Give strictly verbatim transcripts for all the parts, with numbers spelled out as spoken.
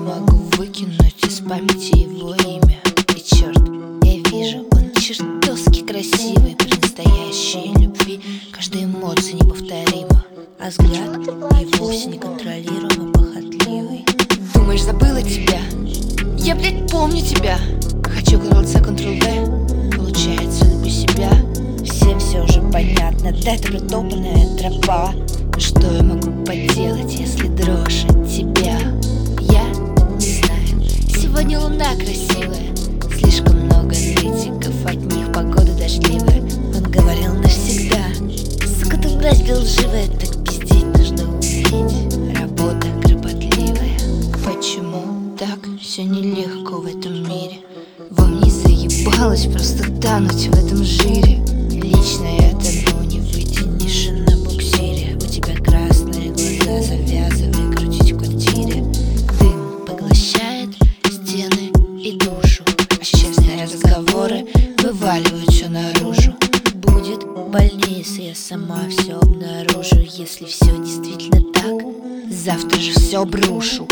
могу выкинуть из памяти его имя. И черт, я вижу, он чертовски красивый. При настоящей любви каждая эмоция неповторима, а взгляд и вовсе неконтролируемо похотливый. Думаешь, забыла тебя? Я, блядь, помню тебя. Хочу Ctrl-C, Ctrl-V. Получается, люблю себя. Всем все уже понятно, да, это протопанная тропа. Но что я могу поделать, если дрожь от тебя? Я не знаю. Сегодня луна красивая, слишком много нытиков, от них погода дождливая. Он говорил навсегда. Сука, ты мразь белживая, так пиздеть нужно уметь. Работа кропотливая. Почему так все нелегко в этом мире? Вам не заебалось просто тануть в этом жире? Лично я тону, не вытянешь на буксире. У тебя красные глаза, завязывай крутить в квартире. Дым поглощает стены и душу, а честные разговоры вываливают все наружу. Будет больнее, если я сама все обнаружу. Если все действительно так, завтра же все брошу.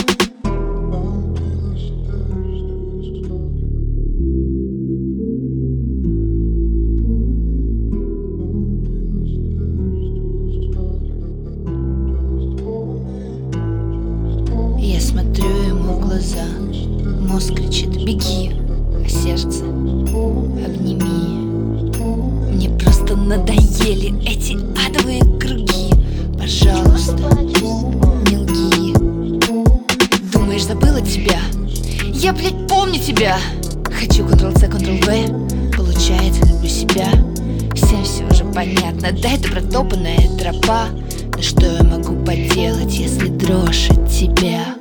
Я смотрю ему в глаза, мозг кричит «беги», а сердце «обними». Мне просто надоели эти адовые круги. Пожалуйста, не лги. Думаешь, забыла тебя? Я, блядь, помню тебя. Хочу Ctrl-C, Ctrl-V. Получается, люблю себя. Всем все уже понятно, да, это протопанная тропа. Но что я могу поделать, если дрожь от тебя?